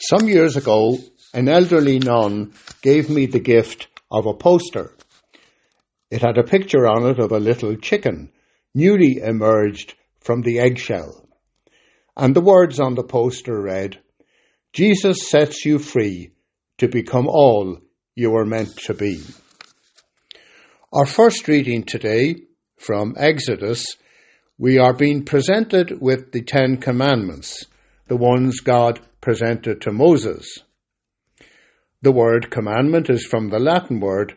Some years ago, an elderly nun gave me the gift of a poster. It had a picture on it of a little chicken, newly emerged from the eggshell. And the words on the poster read, "Jesus sets you free to become all you were meant to be." Our first reading today from Exodus, we are being presented with the 10 Commandments, the ones God presented to Moses. The word commandment is from the Latin word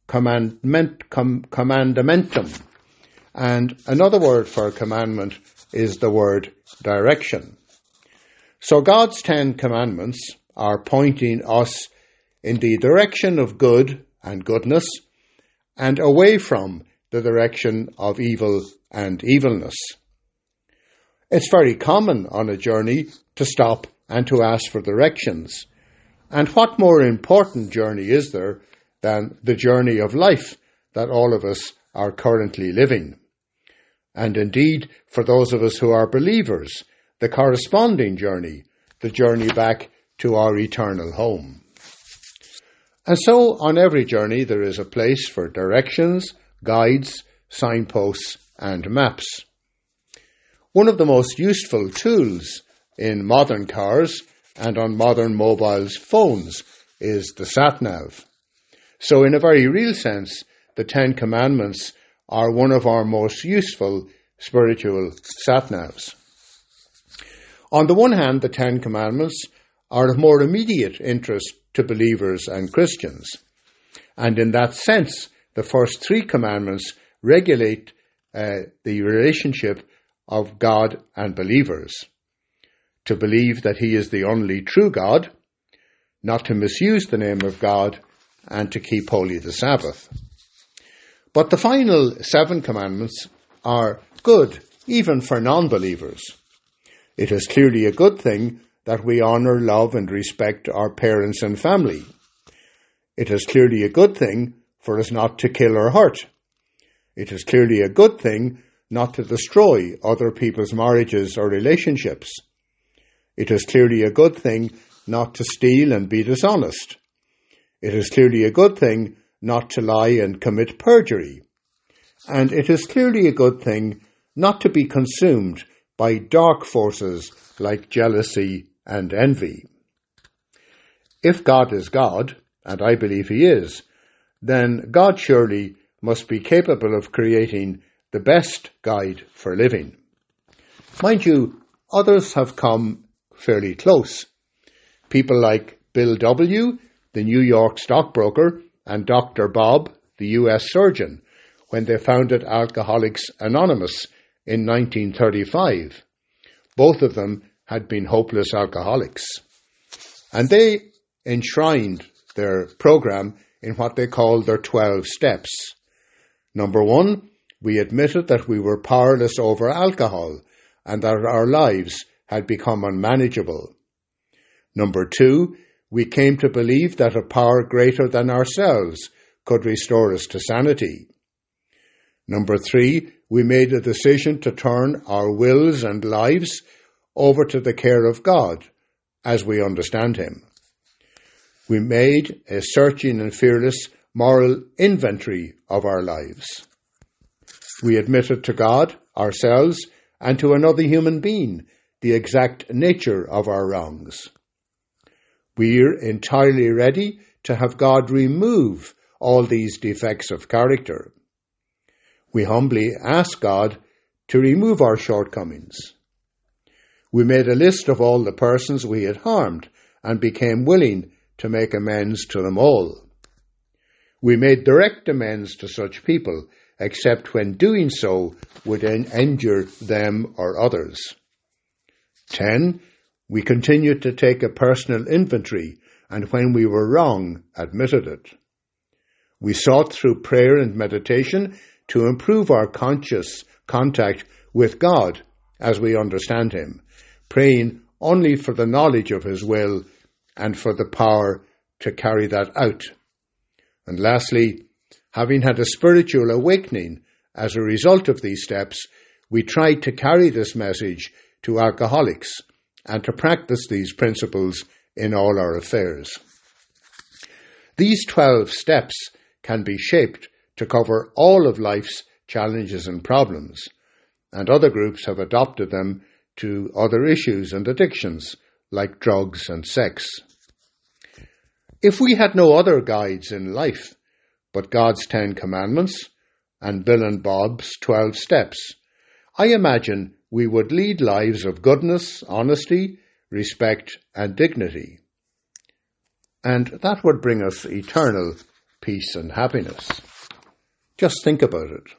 commandamentum, and another word for commandment is the word direction. So God's 10 Commandments are pointing us in the direction of good and goodness and away from the direction of evil and evilness. It's very common on a journey to stop and to ask for directions. And what more important journey is there than the journey of life that all of us are currently living? And indeed, for those of us who are believers, the corresponding journey, the journey back to our eternal home. And so on every journey there is a place for directions, guides, signposts and maps. One of the most useful tools in modern cars and on modern mobile phones is the sat-nav. So in a very real sense, the 10 Commandments are one of our most useful spiritual sat-navs. On the one hand, the 10 Commandments are of more immediate interest to believers and Christians. And in that sense, the first 3 commandments regulate the relationship of God and believers. To believe that He is the only true God, not to misuse the name of God, and to keep holy the Sabbath. But the final 7 commandments are good, even for non-believers. It is clearly a good thing that we honour, love and respect our parents and family. It is clearly a good thing for us not to kill or hurt. It is clearly a good thing not to destroy other people's marriages or relationships. It is clearly a good thing not to steal and be dishonest. It is clearly a good thing not to lie and commit perjury. And it is clearly a good thing not to be consumed by dark forces like jealousy and envy. If God is God, and I believe He is, then God surely must be capable of creating the best guide for living. Mind you, others have come fairly close. People like Bill W., the New York stockbroker, and Dr. Bob, the US surgeon, when they founded Alcoholics Anonymous in 1935. Both of them had been hopeless alcoholics. And they enshrined their program in what they called their 12 steps. Number 1, we admitted that we were powerless over alcohol and that our lives had become unmanageable. Number 2, we came to believe that a power greater than ourselves could restore us to sanity. Number 3, we made a decision to turn our wills and lives over to the care of God as we understand Him. We made a searching and fearless moral inventory of our lives. We admitted to God, ourselves, and to another human being the exact nature of our wrongs. We're entirely ready to have God remove all these defects of character. We humbly ask God to remove our shortcomings. We made a list of all the persons we had harmed and became willing to make amends to them all. We made direct amends to such people, except when doing so would injure them or others. 10. We continued to take a personal inventory, and when we were wrong, admitted it. We sought through prayer and meditation to improve our conscious contact with God as we understand Him, praying only for the knowledge of His will and for the power to carry that out. And lastly, having had a spiritual awakening as a result of these steps, we tried to carry this message to alcoholics and to practice these principles in all our affairs. These 12 steps can be shaped to cover all of life's challenges and problems, and other groups have adopted them to other issues and addictions like drugs and sex. If we had no other guides in life but God's 10 Commandments and Bill and Bob's 12 steps, I imagine we would lead lives of goodness, honesty, respect and dignity. And that would bring us eternal peace and happiness. Just think about it.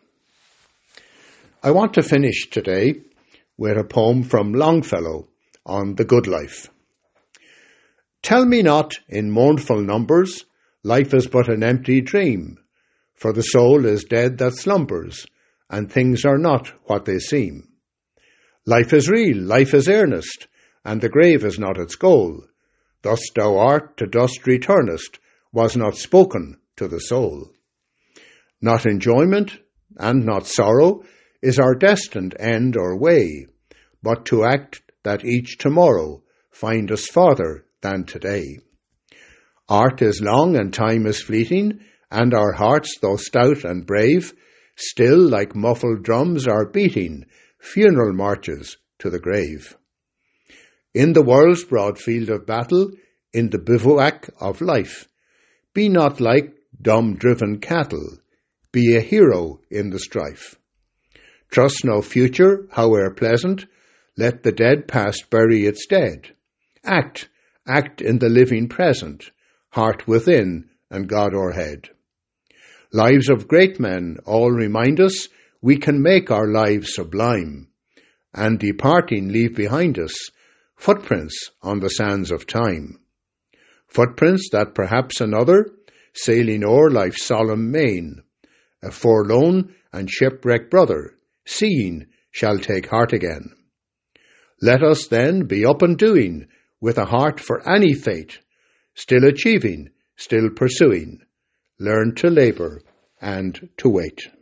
I want to finish today with a poem from Longfellow on the good life. Tell me not in mournful numbers, life is but an empty dream, for the soul is dead that slumbers, and things are not what they seem. Life is real, life is earnest, and the grave is not its goal. Thus thou art, to dust returnest, was not spoken to the soul. Not enjoyment, and not sorrow, is our destined end or way, but to act that each tomorrow find us farther than today. Art is long and time is fleeting, and our hearts, though stout and brave, still like muffled drums are beating funeral marches to the grave. In the world's broad field of battle, in the bivouac of life, be not like dumb driven cattle, be a hero in the strife. Trust no future, howe'er pleasant, let the dead past bury its dead. Act in the living present, heart within and God o'erhead. Lives of great men all remind us we can make our lives sublime, and departing leave behind us footprints on the sands of time. Footprints that perhaps another, sailing o'er life's solemn main, a forlorn and shipwrecked brother, seeing, shall take heart again. Let us then be up and doing, with a heart for any fate, still achieving, still pursuing, learn to labour and to wait.